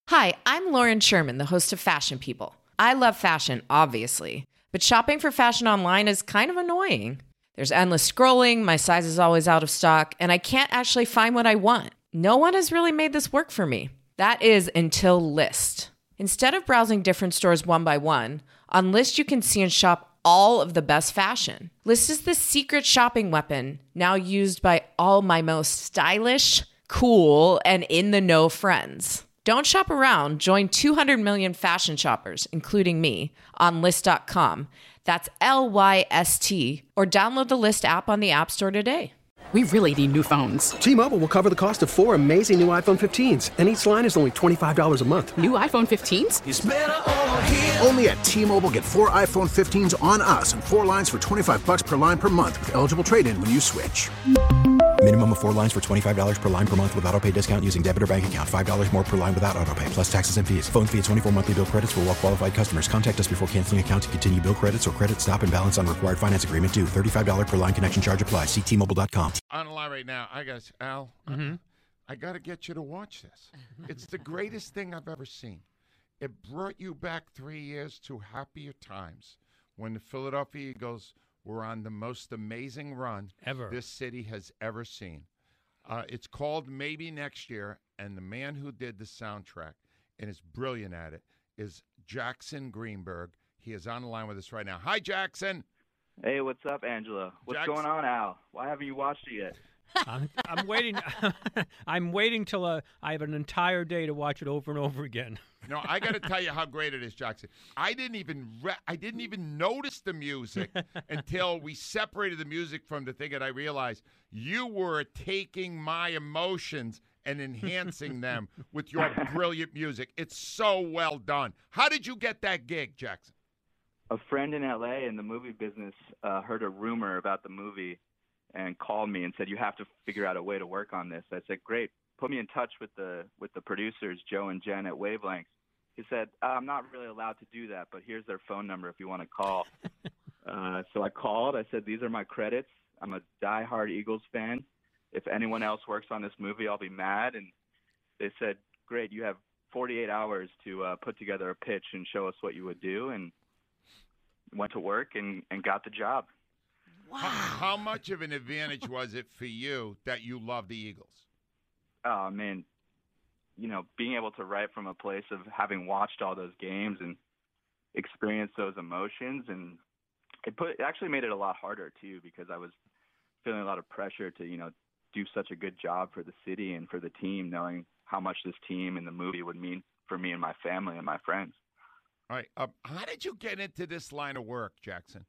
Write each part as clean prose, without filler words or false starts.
Hi, I'm Lauren Sherman, the host of Fashion People. I love fashion, obviously, but shopping for fashion online is kind of annoying. There's endless scrolling, my size is always out of stock, and I can't actually find what I want. No one has really made this work for me. That is until Lyst. Instead of browsing different stores one by one, on Lyst you can see and shop all of the best fashion. Lyst is the secret shopping weapon now used by all my most stylish, cool, and in-the-know friends. Don't shop around. Join 200 million fashion shoppers, including me, on Lyst.com. That's Lyst, or download the Lyst app on the App Store today. We really need new phones. T-Mobile will cover the cost of 4 amazing new iPhone 15s, and each line is only $25 a month. New iPhone 15s? It's better over here. Only at T-Mobile, get 4 iPhone 15s on us and 4 lines for $25 per line per month with eligible trade-in when you switch. Minimum of 4 lines for $25 per line per month with autopay discount using debit or bank account. $5 more per line without autopay, plus taxes and fees. Phone fee at 24 monthly bill credits for well-qualified customers. Contact us before canceling account to continue bill credits or credit stop and balance on required finance agreement due. $35 per line connection charge applies. See T-Mobile.com. On the line right now, I got Al. I got to get you to watch this. It's the greatest thing I've ever seen. It brought you back 3 years to happier times when the Philadelphia Eagles were on the most amazing run ever this city has ever seen. It's called Maybe Next Year, and the man who did the soundtrack and is brilliant at it is Jackson Greenberg. He is on the line with us right now. Hi, Jackson. Hey, what's up, Angela? What's going on, Al? Why haven't you watched it yet? I'm waiting. I'm waiting till I have an entire day to watch it over and over again. No, I got to tell you how great it is, Jackson. I didn't even notice the music until we separated the music from the thing, and I realized you were taking my emotions and enhancing them with your brilliant music. It's so well done. How did you get that gig, Jackson? A friend in L.A. in the movie business heard a rumor about the movie and called me and said, you have to figure out a way to work on this. I said, great. Put me in touch with the producers, Joe and Jen at Wavelengths. He said, I'm not really allowed to do that, but here's their phone number if you want to call. So I called. I said, these are my credits. I'm a diehard Eagles fan. If anyone else works on this movie, I'll be mad. And they said, great, you have 48 hours to put together a pitch and show us what you would do. And went to work and got the job. Wow. How much of an advantage was it for you that you love the Eagles? Oh, man. You know, being able to write from a place of having watched all those games and experienced those emotions, and it actually made it a lot harder, too, because I was feeling a lot of pressure to, do such a good job for the city and for the team, knowing how much this team and the movie would mean for me and my family and my friends. All right. How did you get into this line of work, Jackson?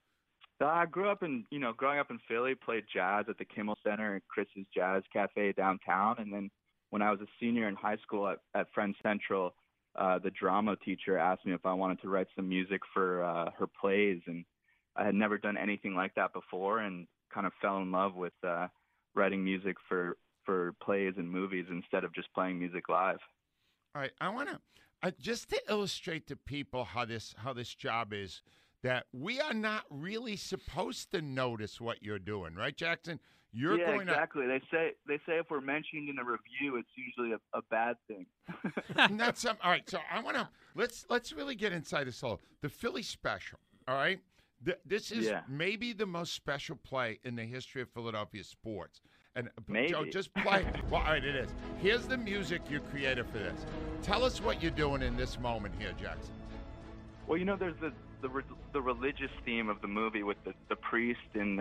I grew up growing up in Philly, played jazz at the Kimmel Center and Chris's Jazz Cafe downtown. And then when I was a senior in high school at Friend Central, the drama teacher asked me if I wanted to write some music for her plays. And I had never done anything like that before and kind of fell in love with writing music for plays and movies instead of just playing music live. All right. I want to just to illustrate to people how this job is, that we are not really supposed to notice what you're doing, right, Jackson? Exactly. They say if we're mentioned in a review, it's usually a bad thing. All right. So I want to let's really get inside this all. The Philly Special. All right. This is maybe the most special play in the history of Philadelphia sports. And maybe. Joe, just play. Well, all right, it is. Here's the music you created for this. Tell us what you're doing in this moment here, Jackson. Well, there's the religious theme of the movie with the priest, and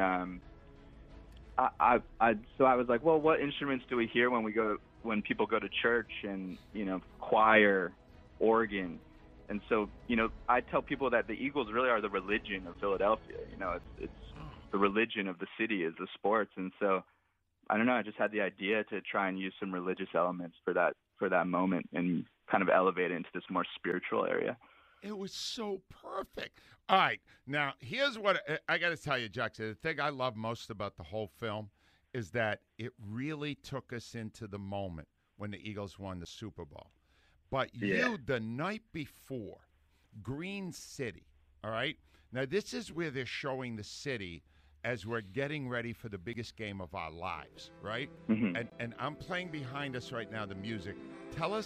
so I was like, well, what instruments do we hear when people go to church, and choir, organ, and so I tell people that the Eagles really are the religion of Philadelphia. It's the religion of the city is the sports, and so I don't know. I just had the idea to try and use some religious elements for that moment and kind of elevate it into this more spiritual area. It was so perfect. All right. Now, here's what I got to tell you, Jackson. The thing I love most about the whole film is that it really took us into the moment when the Eagles won the Super Bowl. But you, the night before, Green City, all right? Now, this is where they're showing the city as we're getting ready for the biggest game of our lives, right? Mm-hmm. And I'm playing behind us right now the music. Tell us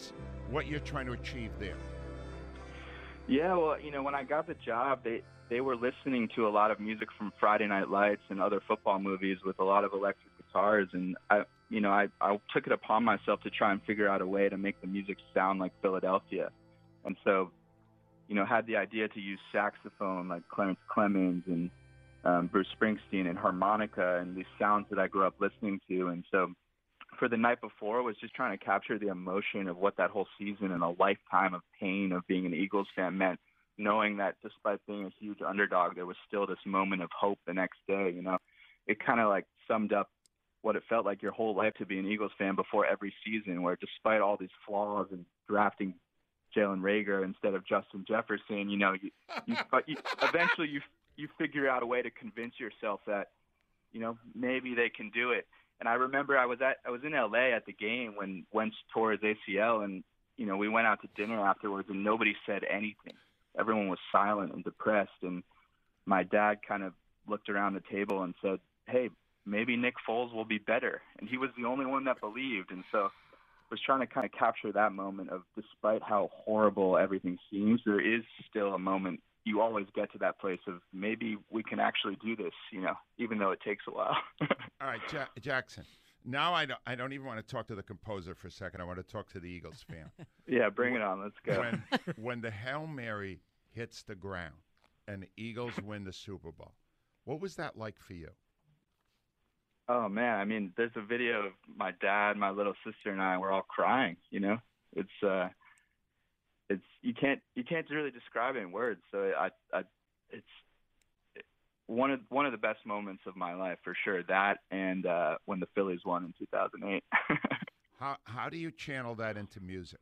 what you're trying to achieve there? Yeah, well, when I got the job, they were listening to a lot of music from Friday Night Lights and other football movies with a lot of electric guitars, and I took it upon myself to try and figure out a way to make the music sound like Philadelphia, and so, had the idea to use saxophone like Clarence Clemens and Bruce Springsteen and harmonica and these sounds that I grew up listening to, and so for the night before was just trying to capture the emotion of what that whole season and a lifetime of pain of being an Eagles fan meant, knowing that despite being a huge underdog, there was still this moment of hope the next day. It kind of like summed up what it felt like your whole life to be an Eagles fan before every season, where despite all these flaws and drafting Jalen Reagor instead of Justin Jefferson, you eventually you figure out a way to convince yourself that, maybe they can do it. And I remember I was in LA at the game when Wentz tore his ACL, and we went out to dinner afterwards, and nobody said anything. Everyone was silent and depressed, and my dad kind of looked around the table and said, "Hey, maybe Nick Foles will be better." And he was the only one that believed, and so I was trying to kind of capture that moment of, despite how horrible everything seems, there is still a moment. You always get to that place of maybe we can actually do this, even though it takes a while. All right, Jackson. Now I don't even want to talk to the composer for a second. I want to talk to the Eagles fan. Yeah, bring it on. Let's go. When the Hail Mary hits the ground and the Eagles win the Super Bowl, what was that like for you? Oh, man. I mean, there's a video of my dad, my little sister, and I. We're all crying, It's you can't really describe it in words. So it's one of the best moments of my life for sure. That and when the Phillies won in 2008. How do you channel that into music?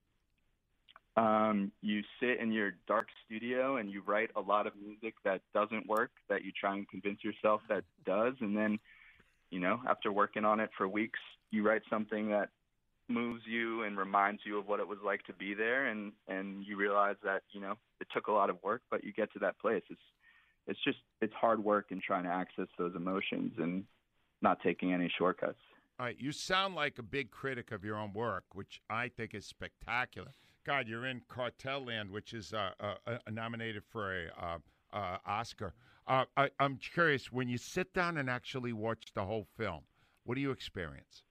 You sit in your dark studio and you write a lot of music that doesn't work, that you try and convince yourself that does, and then after working on it for weeks, you write something that moves you and reminds you of what it was like to be there, and you realize that it took a lot of work, but you get to that place. It's hard work in trying to access those emotions and not taking any shortcuts. All right, you sound like a big critic of your own work, which I think is spectacular. God, you're in Cartel Land, which is nominated for a Oscar. I'm curious, when you sit down and actually watch the whole film, what do you experience?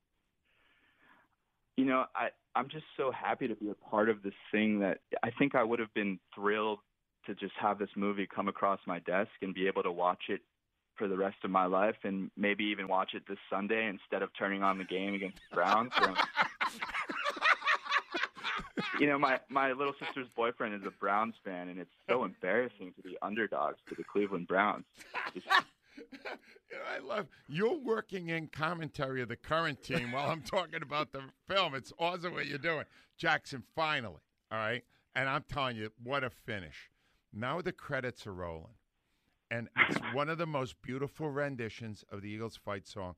I'm just so happy to be a part of this thing that I think I would have been thrilled to just have this movie come across my desk and be able to watch it for the rest of my life, and maybe even watch it this Sunday instead of turning on the game against the Browns. So, my little sister's boyfriend is a Browns fan, and it's so embarrassing to be underdogs to the Cleveland Browns. I love you're working in commentary of the current team while I'm talking about the film. It's awesome what you're doing. Jackson, finally, all right? And I'm telling you, what a finish. Now the credits are rolling. And it's one of the most beautiful renditions of the Eagles fight song.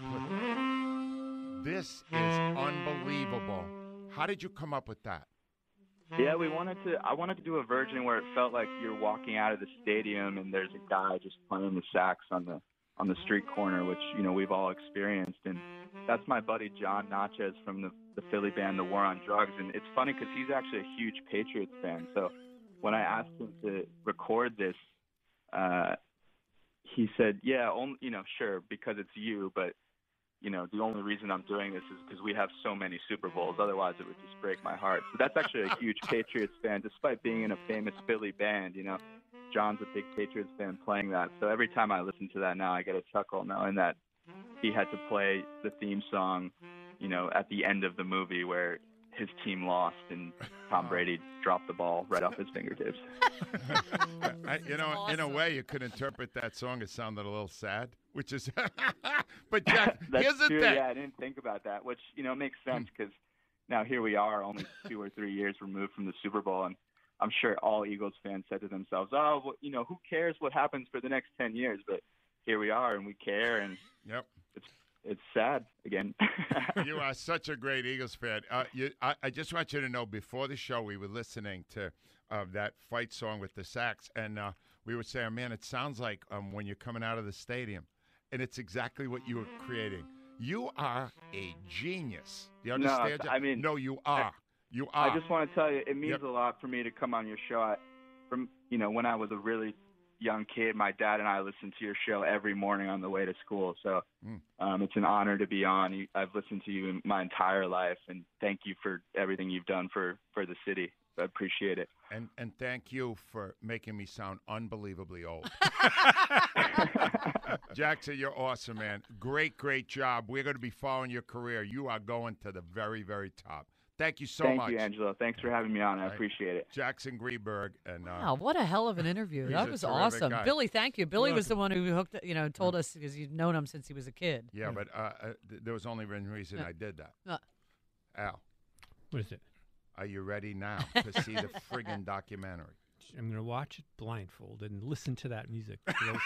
This is unbelievable. How did you come up with that? Yeah, I wanted to do a version where it felt like you're walking out of the stadium and there's a guy just playing the sax on the street corner, which, we've all experienced. And that's my buddy John Natchez from the Philly band The War on Drugs. And it's funny because he's actually a huge Patriots fan. So when I asked him to record this, he said, yeah, sure, because it's you, but the only reason I'm doing this is because we have so many Super Bowls. Otherwise, it would just break my heart. So that's actually a huge Patriots fan, despite being in a famous Philly band. John's a big Patriots fan playing that. So every time I listen to that now, I get a chuckle knowing that he had to play the theme song, at the end of the movie where his team lost and Tom Brady dropped the ball right off his fingertips. In a way, you could interpret that song as sounding a little sad, which is. But Jack, here's the thing. Yeah, I didn't think about that, which makes sense because now here we are, only 2 or 3 years removed from the Super Bowl, and I'm sure all Eagles fans said to themselves, "Oh, well, who cares what happens for the next 10 years?" But here we are, and we care, and yep. It's sad again. You are such a great Eagles fan. I just want you to know, before the show, we were listening to that fight song with the sax, and we were saying, man, it sounds like when you're coming out of the stadium. And it's exactly what you were creating. You are a genius. Do you understand? No, I mean, no, you are. You are. I just want to tell you, it means a lot for me to come on your show. When I was a really young kid, my dad and I listened to your show every morning on the way to school. So it's an honor to be on. I've listened to you my entire life, and thank you for everything you've done for the city. I appreciate it. And thank you for making me sound unbelievably old. Jackson, you're awesome, man. Great job. We're going to be following your career. You are going to the very, very top. Thank you so much. Thank you, Angelo. Thanks for having me on. I appreciate it. Jackson Greenberg. And wow, what a hell of an interview. That was awesome. Guy. Billy, thank you. Billy was the one who told us, because you'd known him since he was a kid. Yeah, but there was only one reason I did that. Al. What is it? Are you ready now to see the friggin' documentary? I'm going to watch it blindfolded and listen to that music.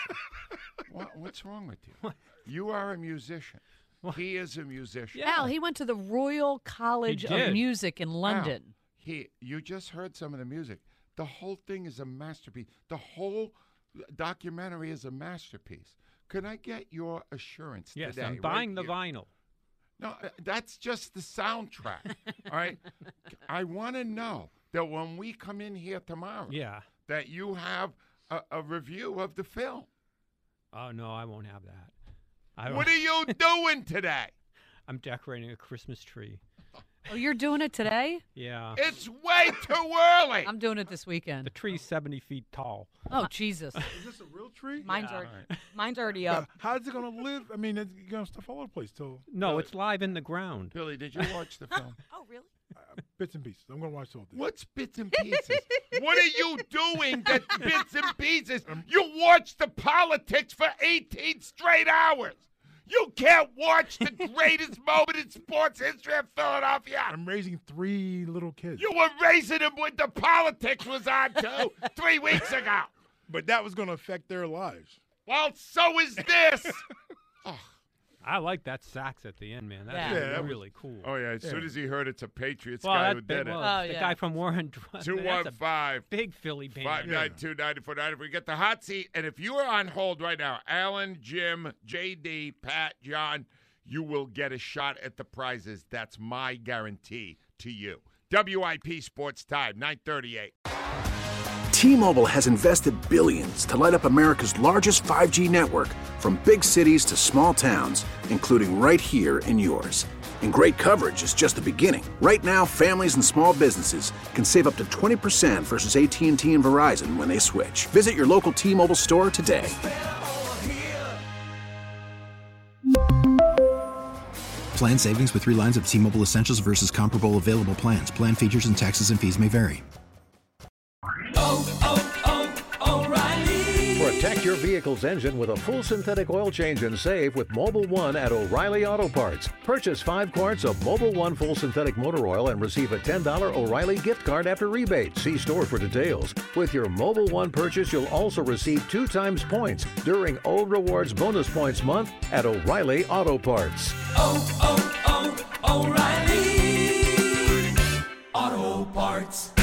What's wrong with you? What? You are a musician. What? He is a musician. Yeah. Al, he went to the Royal College of Music in London. Al, you just heard some of the music. The whole thing is a masterpiece. The whole documentary is a masterpiece. Can I get your assurance today? Yes, I'm buying the vinyl. No, that's just the soundtrack, all right? I want to know that when we come in here tomorrow, that you have a review of the film. Oh, no, I won't have that. What are you doing today? I'm decorating a Christmas tree. Oh, you're doing it today? Yeah. It's way too early. I'm doing it this weekend. The tree's 70 feet tall. Oh, Jesus. Is this a real tree? Mine's already up. How's it going to live? I mean, it's going to stuff all over the place, too. No, it's live in the ground. Billy, did you watch the film? Oh, really? Bits and pieces. I'm going to watch all this. What's bits and pieces? What are you doing that bits and pieces? You watched the politics for 18 straight hours. You can't watch the greatest moment in sports history of Philadelphia. I'm raising 3 little kids. You were raising them when the politics was on, too, 3 weeks ago. But that was going to affect their lives. Well, so is this. I like that sax at the end, man. That's really cool. Oh, yeah. As soon as he heard it's a Patriots guy who did it. The guy from Warren. 215. Big Philly band. 592-9494. We get the hot seat. And if you are on hold right now, Alan, Jim, JD, Pat, John, you will get a shot at the prizes. That's my guarantee to you. WIP Sports Time, 938. T-Mobile has invested billions to light up America's largest 5G network, from big cities to small towns, including right here in yours. And great coverage is just the beginning. Right now, families and small businesses can save up to 20% versus AT&T and Verizon when they switch. Visit your local T-Mobile store today. Plan savings with 3 lines of T-Mobile Essentials versus comparable available plans. Plan features and taxes and fees may vary. Protect your vehicle's engine with a full synthetic oil change and save with Mobil 1 at O'Reilly Auto Parts. Purchase 5 quarts of Mobil 1 full synthetic motor oil and receive a $10 O'Reilly gift card after rebate. See store for details. With your Mobil 1 purchase, you'll also receive 2 times points during O Rewards Bonus Points Month at O'Reilly Auto Parts. O'Reilly Auto Parts.